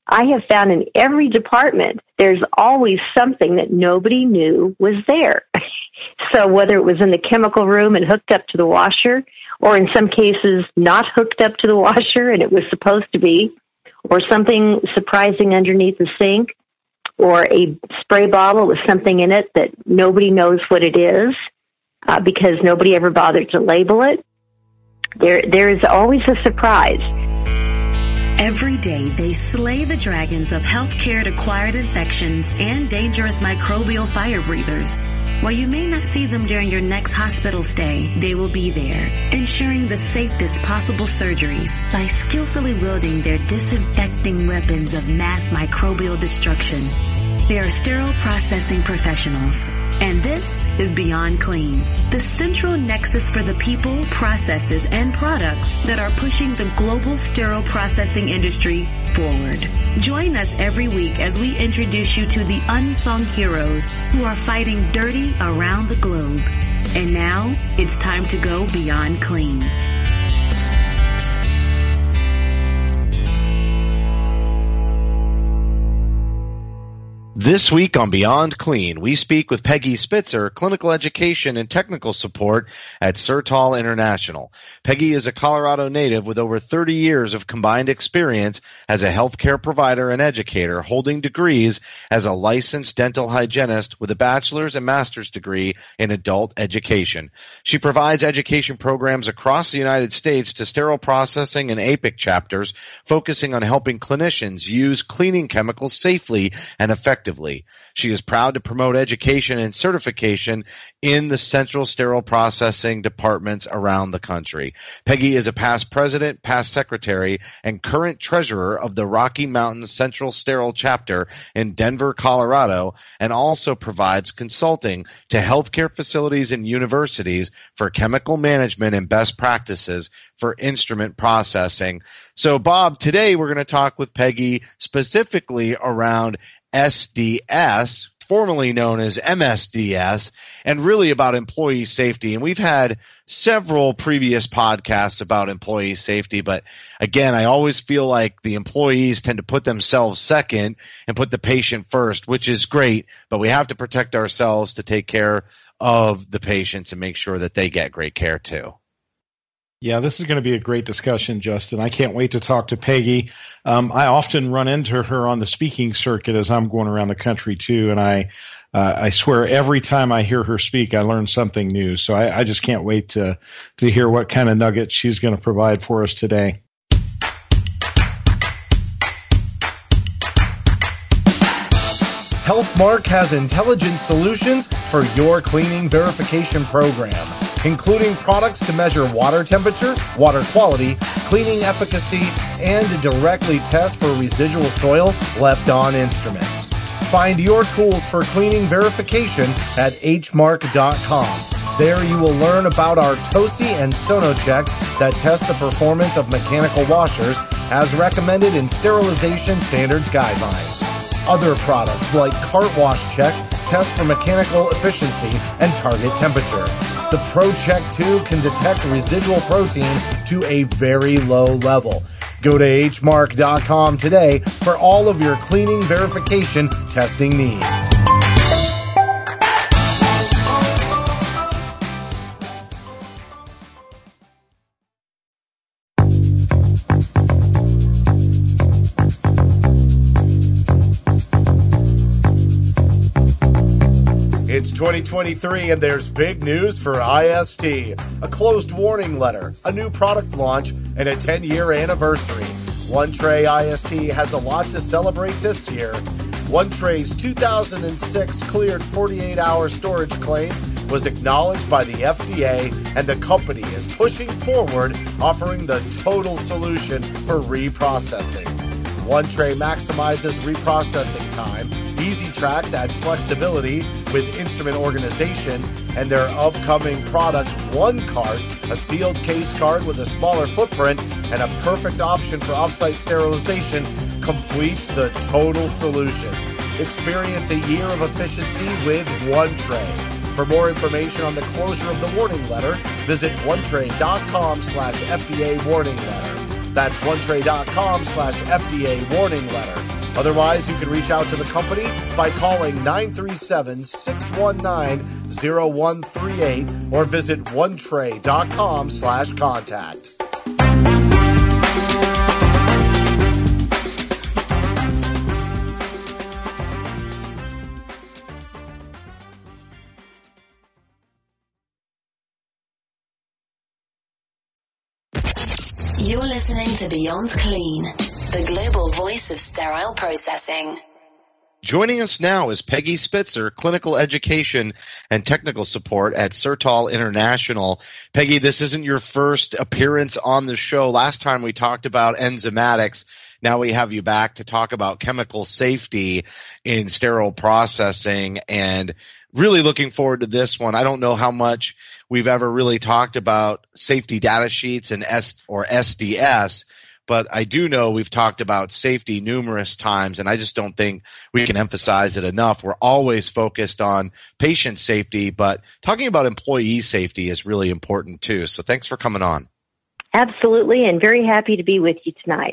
I have found in every department, there's always something that nobody knew was there. So whether it was in the chemical room and hooked up to the washer, or in some cases not hooked up to the washer and it was supposed to be, or something surprising underneath the sink, or a spray bottle with something in it that nobody knows what it is because nobody ever bothered to label it. There is always a surprise. Every day, they slay the dragons of healthcare-acquired infections and dangerous microbial fire breathers. While you may not see them during your next hospital stay, they will be there, ensuring the safest possible surgeries by skillfully wielding their disinfecting weapons of mass microbial destruction. They are sterile processing professionals. And this is Beyond Clean, the central nexus for the people, processes, and products that are pushing the global sterile processing industry forward. Join us every week as we introduce you to the unsung heroes who are fighting dirty around the globe. And now, it's time to go Beyond Clean. This week on Beyond Clean, we speak with Peggy Spitzer, Clinical Education and Technical Support at Sertal International. Peggy is a Colorado native with over 30 years of combined experience as a healthcare provider and educator, holding degrees as a licensed dental hygienist with a bachelor's and master's degree in adult education. She provides education programs across the United States to sterile processing and APIC chapters, focusing on helping clinicians use cleaning chemicals safely and effectively. She is proud to promote education and certification in the central sterile processing departments around the country. Peggy is a past president, past secretary, and current treasurer of the Rocky Mountain Central Sterile Chapter in Denver, Colorado, and also provides consulting to healthcare facilities and universities for chemical management and best practices for instrument processing. So, Bob, today we're going to talk with Peggy specifically around SDS, formerly known as MSDS, and really about employee safety. And we've had several previous podcasts about employee safety, but again, I always feel like the employees tend to put themselves second and put the patient first, which is great, but we have to protect ourselves to take care of the patients and make sure that they get great care too. Yeah, this is going to be a great discussion, Justin. I can't wait to talk to Peggy. I often run into her on the speaking circuit as I'm going around the country too, and I swear every time I hear her speak, I learn something new. So I just can't wait to hear what kind of nuggets she's going to provide for us today. Healthmark has intelligent solutions for your cleaning verification program, including products to measure water temperature, water quality, cleaning efficacy, and to directly test for residual soil left on instruments. Find your tools for cleaning verification at hmark.com. There you will learn about our TOSI and SonoCheck that test the performance of mechanical washers as recommended in sterilization standards guidelines. Other products like Cart Wash Check test for mechanical efficiency and target temperature. The ProCheck 2 can detect residual protein to a very low level. Go to hmark.com today for all of your cleaning verification testing needs. It's 2023 and there's big news for IST. A closed warning letter, a new product launch, and a 10-year anniversary. One Tray IST has a lot to celebrate this year. One Tray's 2006 cleared 48-hour storage claim was acknowledged by the FDA, and the company is pushing forward, offering the total solution for reprocessing. One Tray maximizes reprocessing time. EasyTrax adds flexibility with instrument organization, and their upcoming product, One Cart, a sealed case cart with a smaller footprint and a perfect option for offsite sterilization, completes the total solution. Experience a year of efficiency with One Tray. For more information on the closure of the warning letter, visit onetray.com/FDA warning letter. That's onetray.com/FDA warning letter. Otherwise, you can reach out to the company by calling 937-619-0138 or visit onetray.com/contact. You're listening to Beyond Clean, the global voice of sterile processing. Joining us now is Peggy Spitzer, Clinical Education and Technical Support at Sertol International. Peggy, this isn't your first appearance on the show. Last time we talked about enzymatics. Now we have you back to talk about chemical safety in sterile processing, and really looking forward to this one. I don't know how much we've ever really talked about safety data sheets and SDS, but I do know we've talked about safety numerous times, and I just don't think we can emphasize it enough. We're always focused on patient safety, but talking about employee safety is really important too. So thanks for coming on. Absolutely, and very happy to be with you tonight.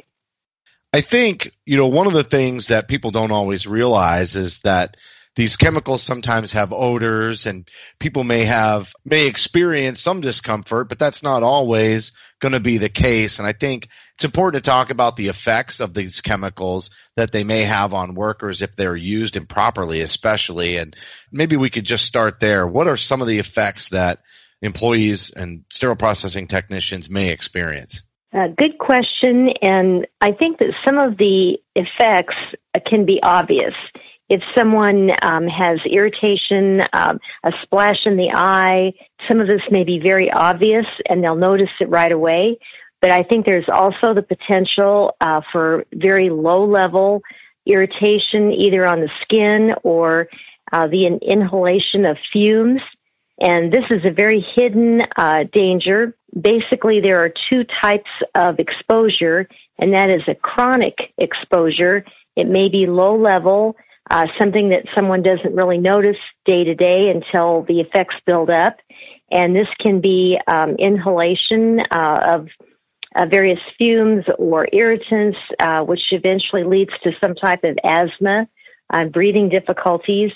I think, one of the things that people don't always realize is that these chemicals sometimes have odors, and people may experience some discomfort, but that's not always going to be the case. And I think it's important to talk about the effects of these chemicals that they may have on workers if they're used improperly, especially. And maybe we could just start there. What are some of the effects that employees and sterile processing technicians may experience? Good question. And I think that some of the effects can be obvious. If someone has irritation, a splash in the eye, some of this may be very obvious and they'll notice it right away. But I think there's also the potential for very low-level irritation, either on the skin or the inhalation of fumes. And this is a very hidden danger. Basically, there are two types of exposure, and that is a chronic exposure. It may be low-level, something that someone doesn't really notice day to day until the effects build up. And this can be inhalation of various fumes or irritants, which eventually leads to some type of asthma, breathing difficulties,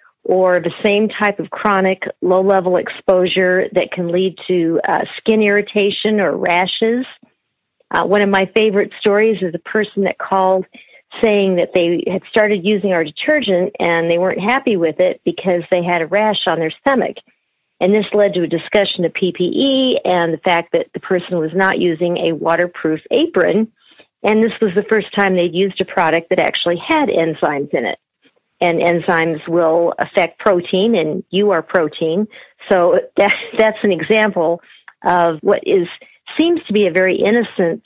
or the same type of chronic low-level exposure that can lead to skin irritation or rashes. One of my favorite stories is a person that called saying that they had started using our detergent and they weren't happy with it because they had a rash on their stomach. And this led to a discussion of PPE and the fact that the person was not using a waterproof apron. And this was the first time they'd used a product that actually had enzymes in it. And enzymes will affect protein, and you are protein. So that's an example of what seems to be a very innocent,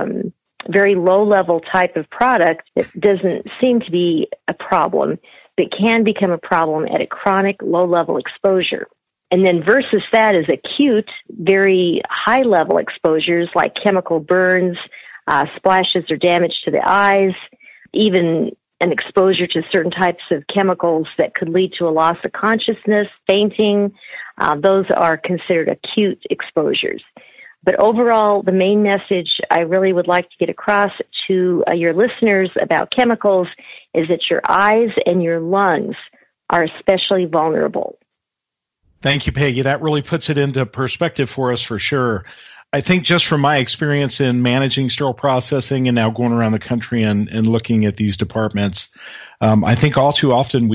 very low-level type of product that doesn't seem to be a problem, but can become a problem at a chronic low-level exposure. And then versus that is acute, very high-level exposures like chemical burns, splashes or damage to the eyes, even an exposure to certain types of chemicals that could lead to a loss of consciousness, fainting. Those are considered acute exposures. But overall, the main message I really would like to get across to your listeners about chemicals is that your eyes and your lungs are especially vulnerable. Thank you, Peggy. That really puts it into perspective for us for sure. I think just from my experience in managing sterile processing and now going around the country and looking at these departments, I think all too often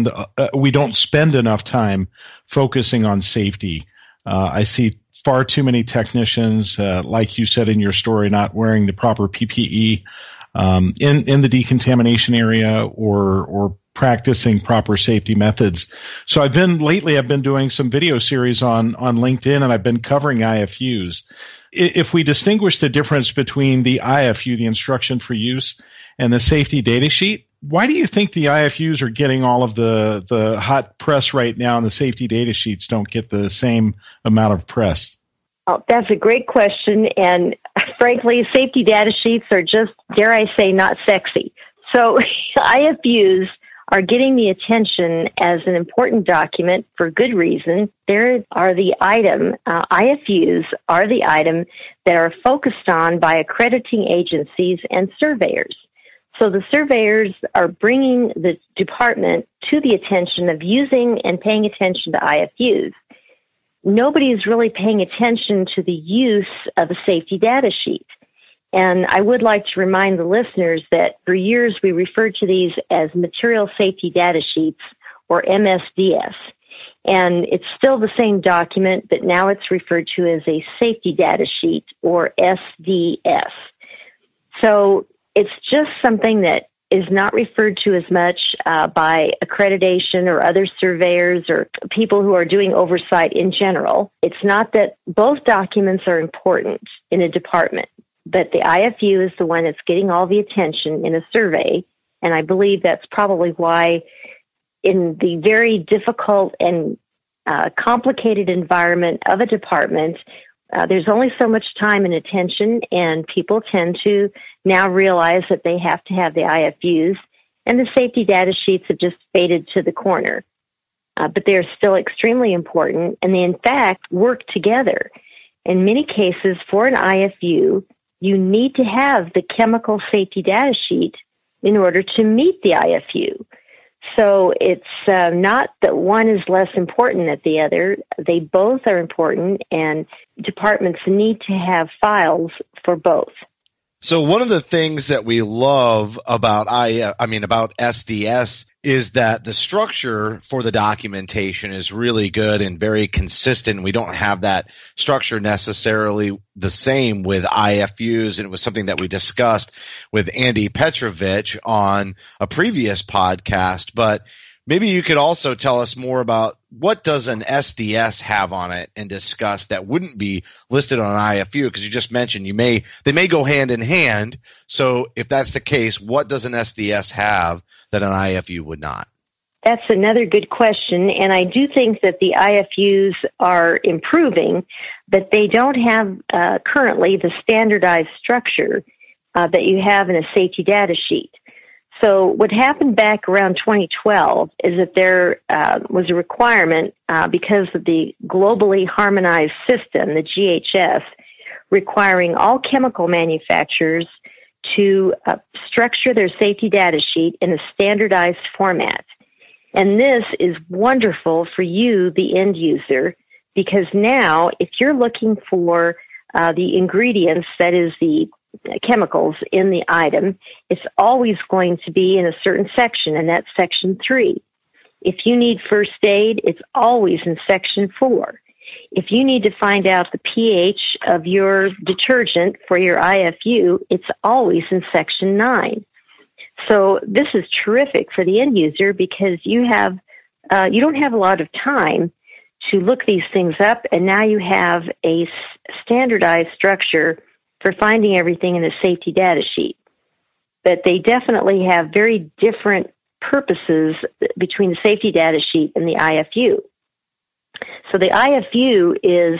we don't spend enough time focusing on safety. I see far too many technicians, like you said in your story, not wearing the proper PPE in the decontamination area or practicing proper safety methods. So I've been doing some video series on LinkedIn, and I've been covering IFUs. If we distinguish the difference between the IFU, the instruction for use, and the safety data sheet, why do you think the IFUs are getting all of the hot press right now and the safety data sheets don't get the same amount of press? Oh, that's a great question. And frankly, safety data sheets are just, dare I say, not sexy. So IFUs are getting the attention as an important document for good reason. IFUs are the item that are focused on by accrediting agencies and surveyors. So the surveyors are bringing the department to the attention of using and paying attention to IFUs. Nobody is really paying attention to the use of a safety data sheet. And I would like to remind the listeners that for years we referred to these as material safety data sheets, or MSDS. And it's still the same document, but now it's referred to as a safety data sheet, or SDS. So it's just something that is not referred to as much by accreditation or other surveyors or people who are doing oversight in general. It's not that both documents are important in a department, but the IFU is the one that's getting all the attention in a survey. And I believe that's probably why in the very difficult and complicated environment of a department, there's only so much time and attention, and people tend to now realize that they have to have the IFUs, and the safety data sheets have just faded to the corner. But they're still extremely important, and they, in fact, work together. In many cases, for an IFU, you need to have the chemical safety data sheet in order to meet the IFU. So it's not that one is less important than the other. They both are important, and departments need to have files for both. So one of the things that we love about about SDS is that the structure for the documentation is really good and very consistent. We don't have that structure necessarily the same with IFUs, and it was something that we discussed with Andy Petrovich on a previous podcast. But maybe you could also tell us more about what does an SDS have on it and discuss that wouldn't be listed on an IFU, because you just mentioned they may go hand in hand. So if that's the case, what does an SDS have that an IFU would not? That's another good question, and I do think that the IFUs are improving, but they don't have currently the standardized structure that you have in a safety data sheet. So what happened back around 2012 is that there was a requirement because of the globally harmonized system, the GHS, requiring all chemical manufacturers to structure their safety data sheet in a standardized format. And this is wonderful for you, the end user, because now if you're looking for the ingredients, that is the chemicals in the item, it's always going to be in a certain section, and that's section 3. If you need first aid, it's always in section 4. If you need to find out the pH of your detergent for your IFU, it's always in section 9. So this is terrific for the end user because you don't have a lot of time to look these things up, and now you have a standardized structure for finding everything in the safety data sheet. But they definitely have very different purposes between the safety data sheet and the IFU. So the IFU is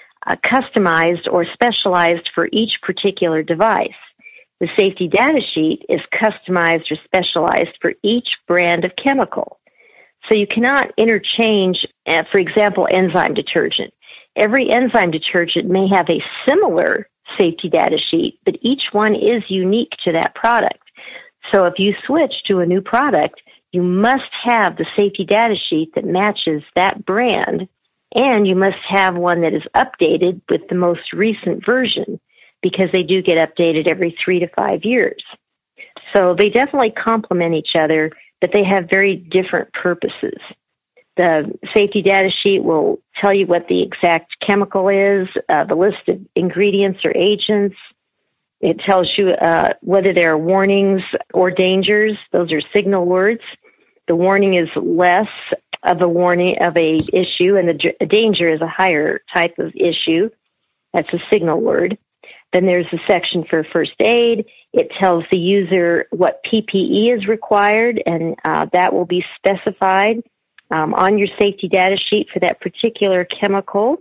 customized or specialized for each particular device. The safety data sheet is customized or specialized for each brand of chemical. So you cannot interchange, for example, enzyme detergent. Every enzyme detergent may have a similar safety data sheet, but each one is unique to that product. So if you switch to a new product, you must have the safety data sheet that matches that brand, and you must have one that is updated with the most recent version, because they do get updated every 3 to 5 years. So they definitely complement each other, but they have very different purposes. The safety data sheet will tell you what the exact chemical is, the list of ingredients or agents. It tells you whether there are warnings or dangers. Those are signal words. The warning is less of a issue, and the danger is a higher type of issue. That's a signal word. Then there's a section for first aid. It tells the user what PPE is required, and that will be specified on your safety data sheet for that particular chemical.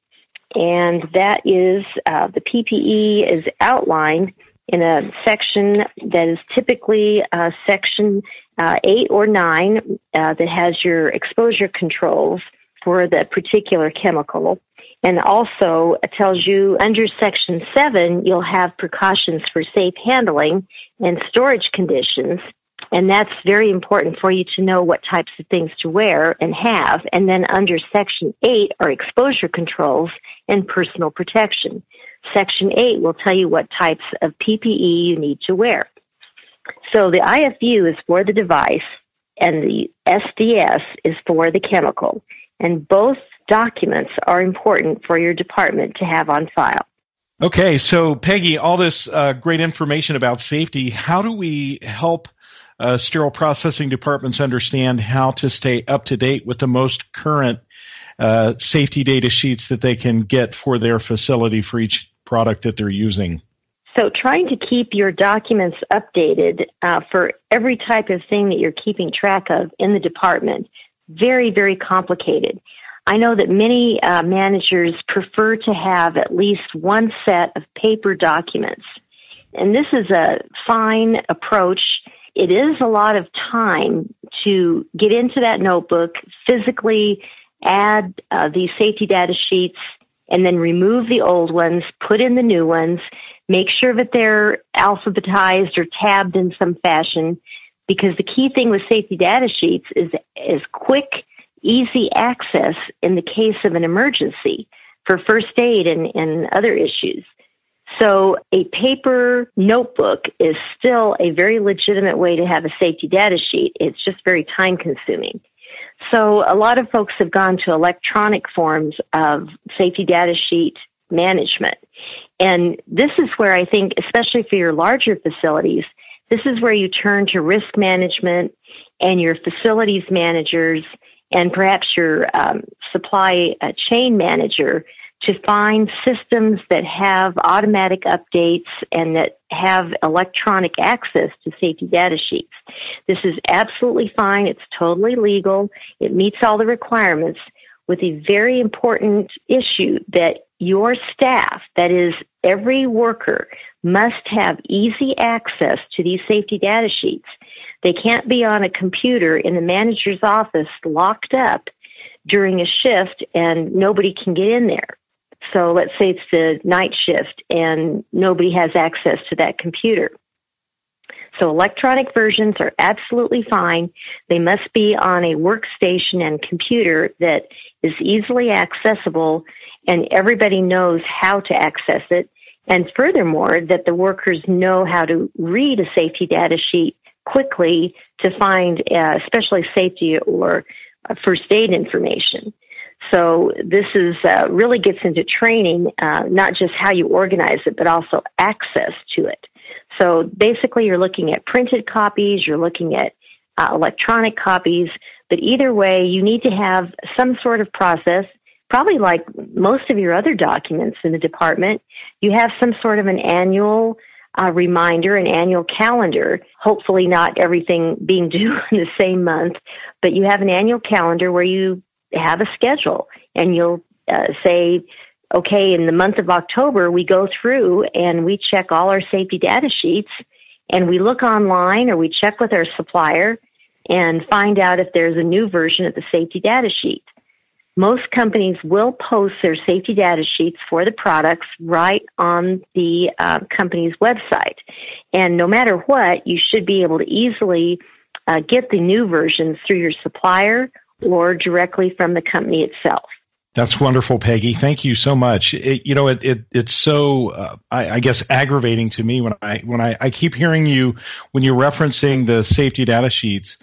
And that is, the PPE is outlined in a section that is typically section 8 or 9 that has your exposure controls for the particular chemical. And also it tells you under Section 7, you'll have precautions for safe handling and storage conditions. And that's very important for you to know what types of things to wear and have. And then under Section 8 are exposure controls and personal protection. Section 8 will tell you what types of PPE you need to wear. So the IFU is for the device and the SDS is for the chemical. And both documents are important for your department to have on file. Okay, so Peggy, all this great information about safety, how do we help sterile processing departments understand how to stay up to date with the most current safety data sheets that they can get for their facility for each product that they're using? So trying to keep your documents updated for every type of thing that you're keeping track of in the department, very, very complicated. I know that many managers prefer to have at least one set of paper documents. And this is a fine approach. It is a lot of time to get into that notebook, physically add these safety data sheets, and then remove the old ones, put in the new ones, make sure that they're alphabetized or tabbed in some fashion, because the key thing with safety data sheets is quick, easy access in the case of an emergency for first aid and other issues. So a paper notebook is still a very legitimate way to have a safety data sheet. It's just very time consuming. So a lot of folks have gone to electronic forms of safety data sheet management. And this is where I think, especially for your larger facilities, this is where you turn to risk management and your facilities managers and perhaps your supply chain manager to find systems that have automatic updates and that have electronic access to safety data sheets. This is absolutely fine. It's totally legal. It meets all the requirements, with a very important issue that your staff, that is every worker, must have easy access to these safety data sheets. They can't be on a computer in the manager's office locked up during a shift and nobody can get in there. So let's say it's the night shift and nobody has access to that computer. So electronic versions are absolutely fine. They must be on a workstation and computer that is easily accessible and everybody knows how to access it. And furthermore, that the workers know how to read a safety data sheet quickly to find especially safety or first aid information. So this is really gets into training, not just how you organize it, but also access to it. So basically you're looking at printed copies, you're looking at electronic copies, but either way you need to have some sort of process, probably like most of your other documents in the department. You have some sort of an annual reminder, an annual calendar, hopefully not everything being due in the same month, but you have an annual calendar where you have a schedule and you'll say, okay, in the month of October, we go through and we check all our safety data sheets and we look online or we check with our supplier and find out if there's a new version of the safety data sheet. Most companies will post their safety data sheets for the products right on the company's website. And no matter what, you should be able to easily get the new versions through your supplier or directly from the company itself. That's wonderful, Peggy. Thank you so much. It's so, I guess, aggravating to me when I keep hearing you when you're referencing the safety data sheets,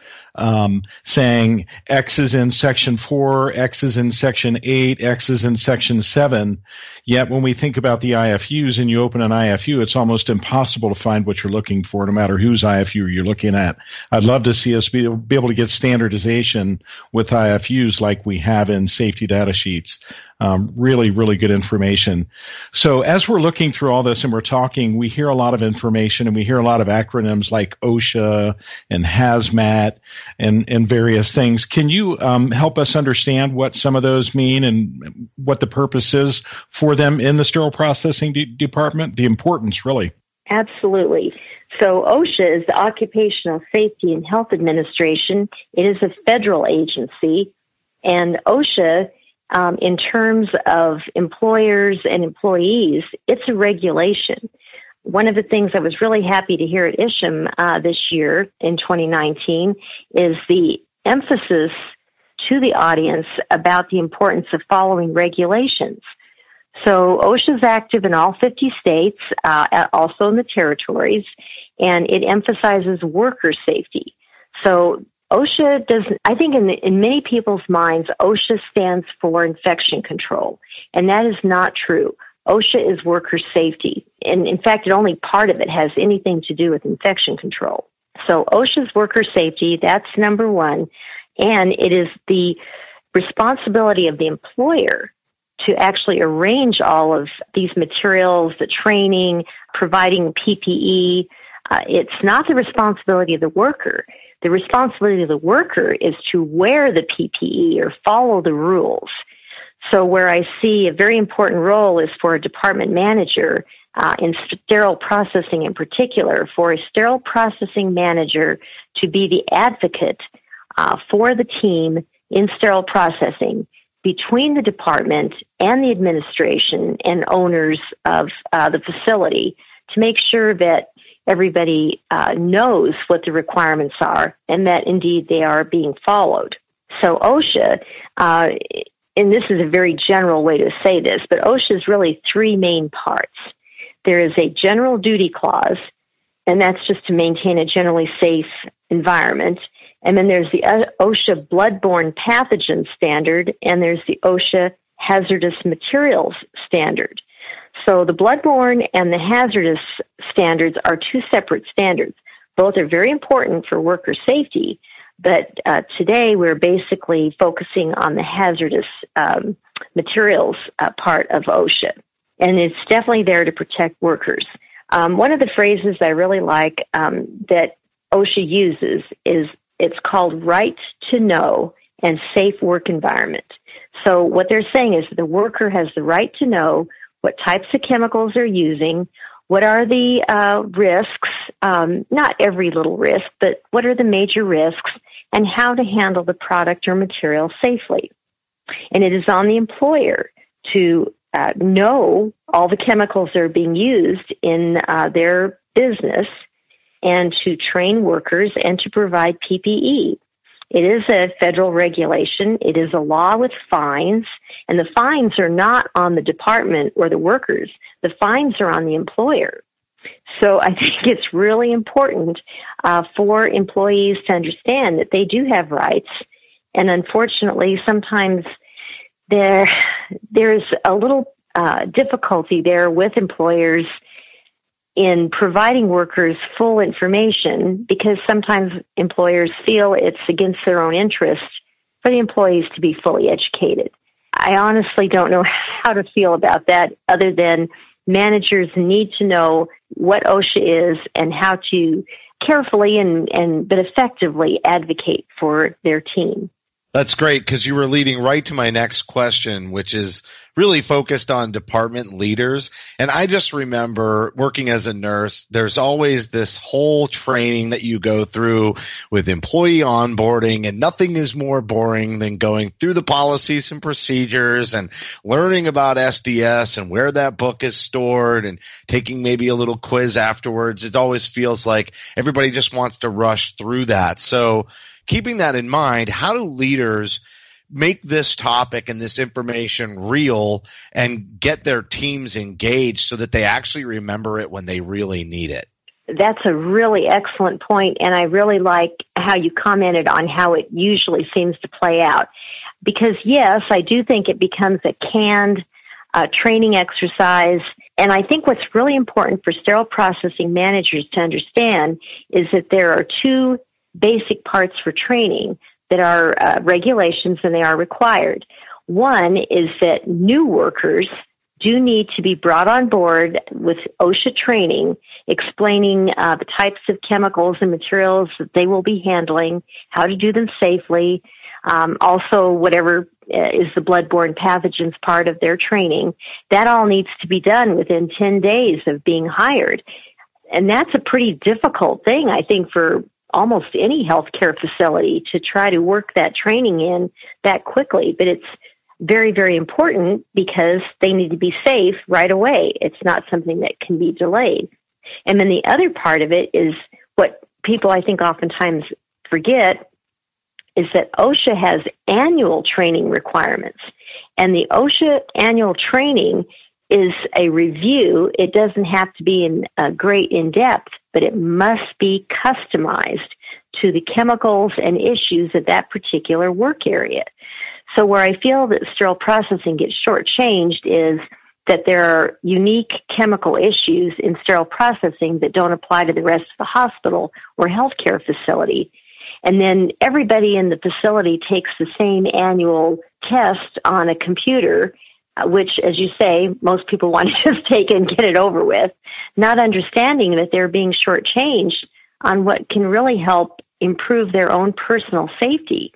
saying X is in Section 4, X is in Section 8, X is in Section 7. Yet when we think about the IFUs and you open an IFU, it's almost impossible to find what you're looking for, no matter whose IFU you're looking at. I'd love to see us be able to get standardization with IFUs like we have in safety data sheets. Really, really good information. So as we're looking through all this and we're talking, we hear a lot of information and we hear a lot of acronyms like OSHA and HAZMAT and various things. Can you help us understand what some of those mean and what the purpose is for them in the sterile processing department? The importance, really. Absolutely. So OSHA is the Occupational Safety and Health Administration. It is a federal agency, and OSHA in terms of employers and employees, it's a regulation. One of the things I was really happy to hear at Isham this year in 2019 is the emphasis to the audience about the importance of following regulations. So OSHA is active in all 50 states, also in the territories, and it emphasizes worker safety. So OSHA doesn't, I think in many people's minds, OSHA stands for infection control, and that is not true. OSHA is worker safety. And in fact, only part of it has anything to do with infection control. So OSHA's worker safety, that's number one. And it is the responsibility of the employer to actually arrange all of these materials, the training, providing PPE. It's not the responsibility of the worker. The responsibility of the worker is to wear the PPE or follow the rules. So where I see a very important role is for a department manager in sterile processing in particular, for a sterile processing manager to be the advocate for the team in sterile processing between the department and the administration and owners of the facility to make sure that everybody knows what the requirements are and that indeed they are being followed. So OSHA, and this is a very general way to say this, but OSHA is really three main parts. There is a general duty clause, and that's just to maintain a generally safe environment. And then there's the OSHA bloodborne pathogen standard, and there's the OSHA hazardous materials standard. So the bloodborne and the hazardous standards are two separate standards. Both are very important for worker safety, but today we're basically focusing on the hazardous materials part of OSHA. And it's definitely there to protect workers. One of the phrases I really like that OSHA uses is it's called right to know and safe work environment. So what they're saying is the worker has the right to know what types of chemicals they're using, what are the risks, not every little risk, but what are the major risks, and how to handle the product or material safely. And it is on the employer to know all the chemicals that are being used in their business and to train workers and to provide PPE. It is a federal regulation. It is a law with fines, and the fines are not on the department or the workers. The fines are on the employer. So I think it's really important for employees to understand that they do have rights, and unfortunately, sometimes there's a little difficulty there with employers in providing workers full information because sometimes employers feel it's against their own interest for the employees to be fully educated. I honestly don't know how to feel about that other than managers need to know what OSHA is and how to carefully but effectively advocate for their team. That's great because you were leading right to my next question, which is really focused on department leaders. And I just remember working as a nurse, there's always this whole training that you go through with employee onboarding, and nothing is more boring than going through the policies and procedures and learning about SDS and where that book is stored and taking maybe a little quiz afterwards. It always feels like everybody just wants to rush through that. So keeping that in mind, how do leaders make this topic and this information real and get their teams engaged so that they actually remember it when they really need it? That's a really excellent point, and I really like how you commented on how it usually seems to play out. Because, yes, I do think it becomes a canned training exercise, and I think what's really important for sterile processing managers to understand is that there are two basic parts for training that are regulations and they are required. One is that new workers do need to be brought on board with OSHA training, explaining the types of chemicals and materials that they will be handling, how to do them safely, also whatever is the bloodborne pathogens part of their training. That all needs to be done within 10 days of being hired. And that's a pretty difficult thing, I think, for almost any healthcare facility to try to work that training in that quickly. But it's very, very important because they need to be safe right away. It's not something that can be delayed. And then the other part of it is what people I think oftentimes forget is that OSHA has annual training requirements. And the OSHA annual training is a review. It doesn't have to be in great in-depth, but it must be customized to the chemicals and issues of that particular work area. So where I feel that sterile processing gets shortchanged is that there are unique chemical issues in sterile processing that don't apply to the rest of the hospital or healthcare facility. And then everybody in the facility takes the same annual test on a computer, which, as you say, most people want to just take and get it over with, not understanding that they're being shortchanged on what can really help improve their own personal safety.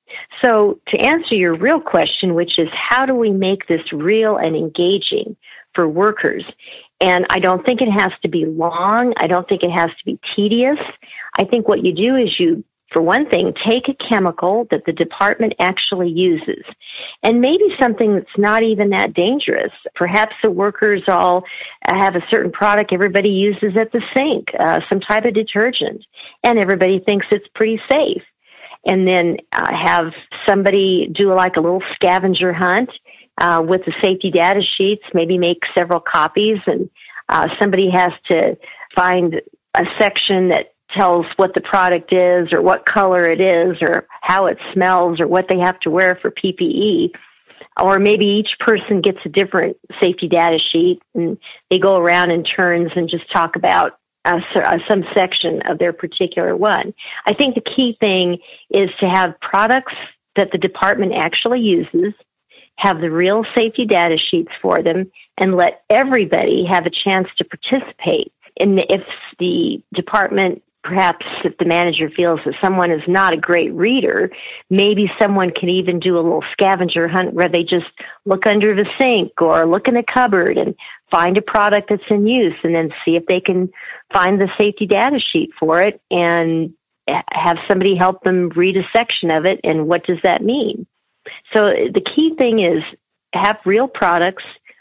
So to answer your real question, which is how do we make this real and engaging for workers? And I don't think it has to be long. I don't think it has to be tedious. I think what you do is you, for one thing, take a chemical that the department actually uses, and maybe something that's not even that dangerous. Perhaps the workers all have a certain product everybody uses at the sink, some type of detergent, and everybody thinks it's pretty safe. And then have somebody do like a little scavenger hunt with the safety data sheets, maybe make several copies, and somebody has to find a section that tells what the product is or what color it is or how it smells or what they have to wear for PPE. Or maybe each person gets a different safety data sheet and they go around in turns and just talk about some section of their particular one. I think the key thing is to have products that the department actually uses, have the real safety data sheets for them, and let everybody have a chance to participate. And if the department, perhaps if the manager feels that someone is not a great reader, maybe someone can even do a little scavenger hunt where they just look under the sink or look in the cupboard and find a product that's in use and then see if they can find the safety data sheet for it and have somebody help them read a section of it and what does that mean. So the key thing is have real products,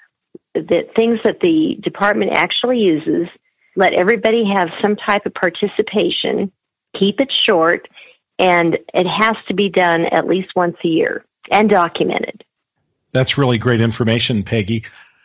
that things that the department actually uses, let everybody have some type of participation, keep it short, and it has to be done at least once a year and documented. That's really great information, Peggy.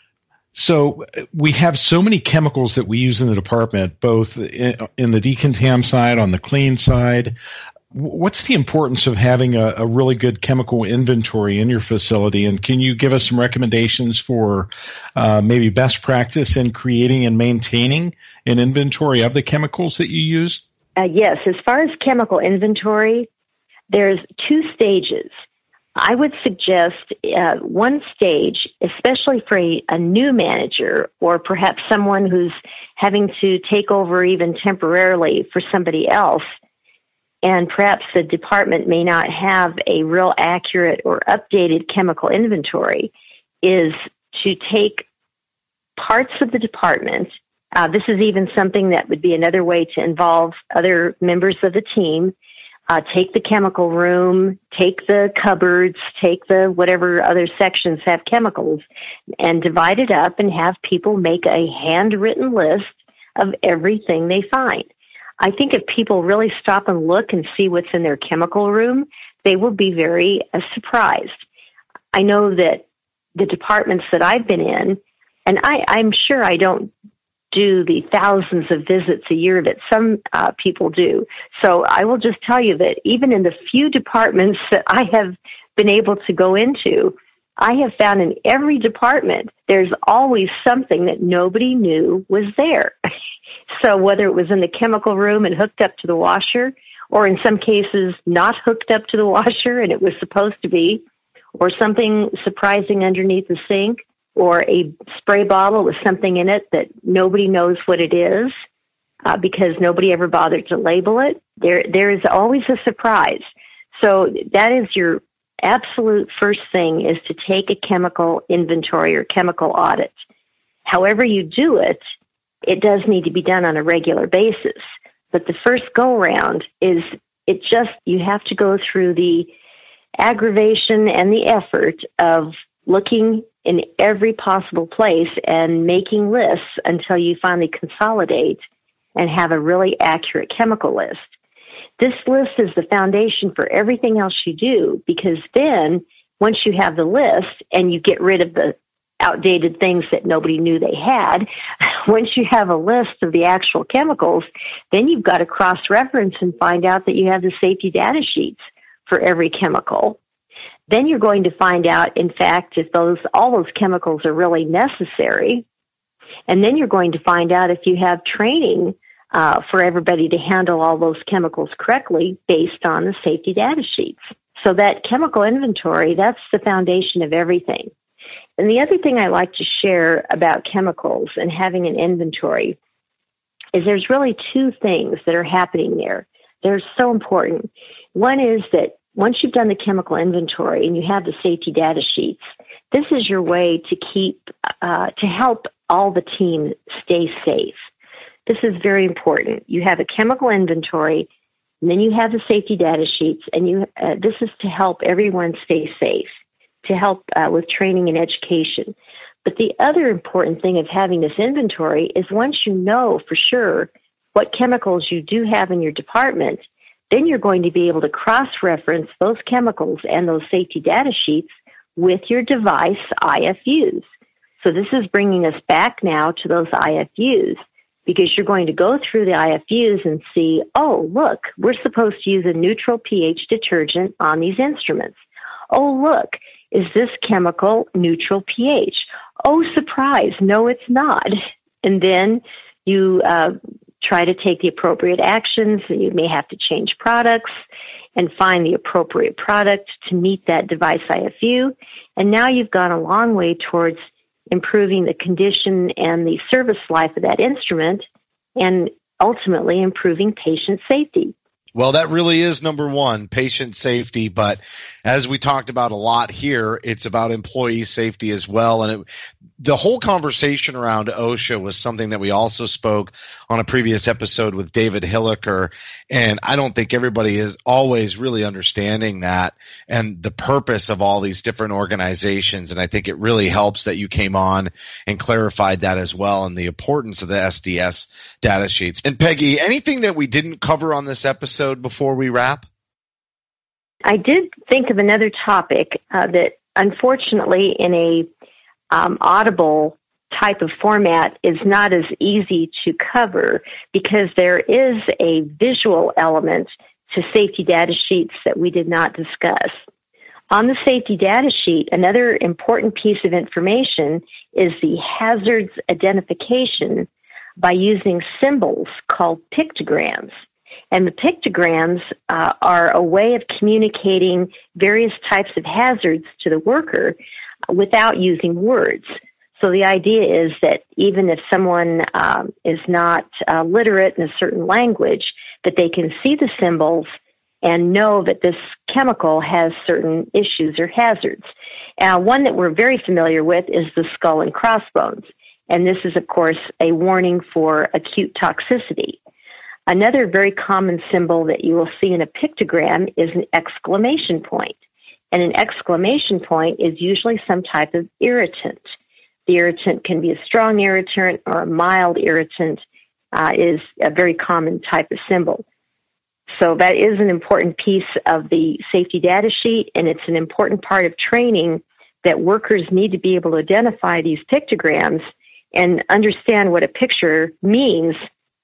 So we have so many chemicals that we use in the department, both in the decontam side, on the clean side. What's the importance of having a really good chemical inventory in your facility? And can you give us some recommendations for maybe best practice in creating and maintaining an inventory of the chemicals that you use? Yes. As far as chemical inventory, there's 2 stages. I would suggest one stage, especially for a new manager or perhaps someone who's having to take over even temporarily for somebody else, and perhaps the department may not have a real accurate or updated chemical inventory, is to take parts of the department. This is even something that would be another way to involve other members of the team. Take the chemical room, take the cupboards, take the whatever other sections have chemicals, and divide it up and have people make a handwritten list of everything they find. I think if people really stop and look and see what's in their chemical room, they will be very surprised. I know that the departments that I've been in, and I'm sure I don't do the thousands of visits a year that some people do. So I will just tell you that even in the few departments that I have been able to go into, I have found in every department there's always something that nobody knew was there. So whether it was in the chemical room and hooked up to the washer, or in some cases not hooked up to the washer and it was supposed to be, or something surprising underneath the sink, or a spray bottle with something in it that nobody knows what it is because nobody ever bothered to label it. There is always a surprise. So that is your absolute first thing, is to take a chemical inventory or chemical audit. However you do it, it does need to be done on a regular basis. But the first go-around is you have to go through the aggravation and the effort of looking in every possible place and making lists until you finally consolidate and have a really accurate chemical list. This list is the foundation for everything else you do, because then once you have the list and you get rid of the outdated things that nobody knew they had, once you have a list of the actual chemicals, then you've got to cross-reference and find out that you have the safety data sheets for every chemical. Then you're going to find out, in fact, if all those chemicals are really necessary. And then you're going to find out if you have training for everybody to handle all those chemicals correctly based on the safety data sheets. So that chemical inventory, that's the foundation of everything. And the other thing I like to share about chemicals and having an inventory is there's really two things that are happening there. They're so important. One is that once you've done the chemical inventory and you have the safety data sheets, this is your way to help all the team stay safe. This is very important. You have a chemical inventory, and then you have the safety data sheets, and this is to help everyone stay safe, to help with training and education. But the other important thing of having this inventory is once you know for sure what chemicals you do have in your department, then you're going to be able to cross-reference those chemicals and those safety data sheets with your device IFUs. So this is bringing us back now to those IFUs, because you're going to go through the IFUs and see, oh, look, we're supposed to use a neutral pH detergent on these instruments. Oh, look, is this chemical neutral pH? Oh, surprise, no, it's not. And then you try to take the appropriate actions. You may have to change products and find the appropriate product to meet that device IFU. And now you've gone a long way towards improving the condition and the service life of that instrument and ultimately improving patient safety. Well, that really is number one, patient safety. But as we talked about a lot here, it's about employee safety as well. And the whole conversation around OSHA was something that we also spoke on a previous episode with David Hilliker. And I don't think everybody is always really understanding that and the purpose of all these different organizations. And I think it really helps that you came on and clarified that as well, and the importance of the SDS data sheets. And Peggy, anything that we didn't cover on this episode before we wrap? I did think of another topic that unfortunately in a audible type of format is not as easy to cover, because there is a visual element to safety data sheets that we did not discuss. On the safety data sheet, another important piece of information is the hazards identification by using symbols called pictograms. And the pictograms are a way of communicating various types of hazards to the worker without using words. So the idea is that even if someone is not literate in a certain language, that they can see the symbols and know that this chemical has certain issues or hazards. One that we're very familiar with is the skull and crossbones. And this is, of course, a warning for acute toxicity. Another very common symbol that you will see in a pictogram is an exclamation point. And an exclamation point is usually some type of irritant. The irritant can be a strong irritant or a mild irritant, is a very common type of symbol. So that is an important piece of the safety data sheet, and it's an important part of training that workers need to be able to identify these pictograms and understand what a picture means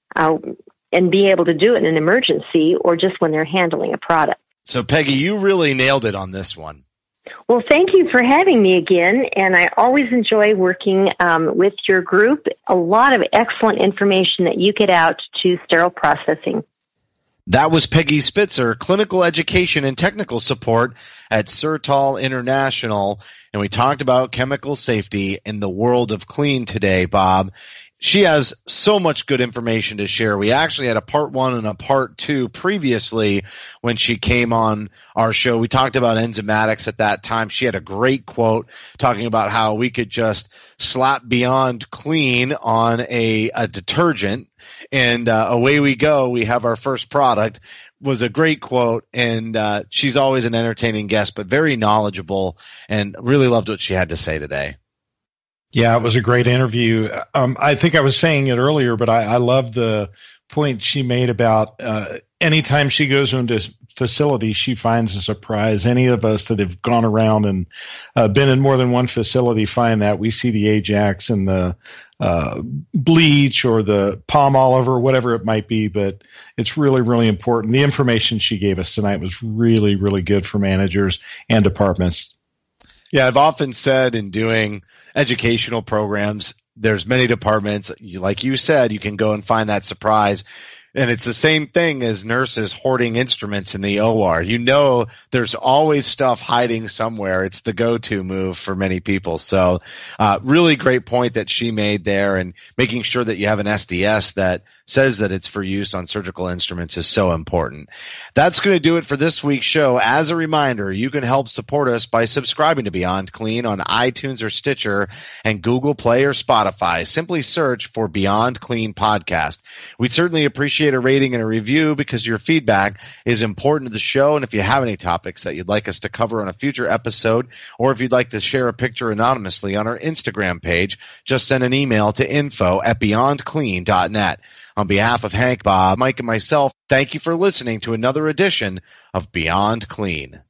and be able to do it in an emergency or just when they're handling a product. So, Peggy, you really nailed it on this one. Well, thank you for having me again, and I always enjoy working with your group. A lot of excellent information that you get out to sterile processing. That was Peggy Spitzer, Clinical Education and Technical Support at Sertol International, and we talked about chemical safety in the world of clean today, Bob. She has so much good information to share. We actually had a part 1 and a part 2 previously when she came on our show. We talked about enzymatics at that time. She had a great quote talking about how we could just slap Beyond Clean on a detergent, and away we go. We have our first product. was a great quote, and she's always an entertaining guest, but very knowledgeable, and really loved what she had to say today. Yeah, it was a great interview. I think I was saying it earlier, but I love the point she made about anytime she goes into facility, she finds a surprise. Any of us that have gone around and been in more than one facility find that. We see the Ajax and the bleach or the palm olive or whatever it might be, but it's really, really important. The information she gave us tonight was really, really good for managers and departments. Yeah, I've often said in doing educational programs, there's many departments, like you said, you can go and find that surprise. And it's the same thing as nurses hoarding instruments in the OR. You know, there's always stuff hiding somewhere. It's the go-to move for many people. So really great point that she made there, and making sure that you have an SDS that says that it's for use on surgical instruments is so important. That's going to do it for this week's show. As a reminder, you can help support us by subscribing to Beyond Clean on iTunes or Stitcher and Google Play or Spotify. Simply search for Beyond Clean Podcast. We'd certainly appreciate a rating and a review, because your feedback is important to the show. And if you have any topics that you'd like us to cover on a future episode, or if you'd like to share a picture anonymously on our Instagram page, just send an email to info@beyondclean.net. On behalf of Hank, Bob, Mike, and myself, thank you for listening to another edition of Beyond Clean.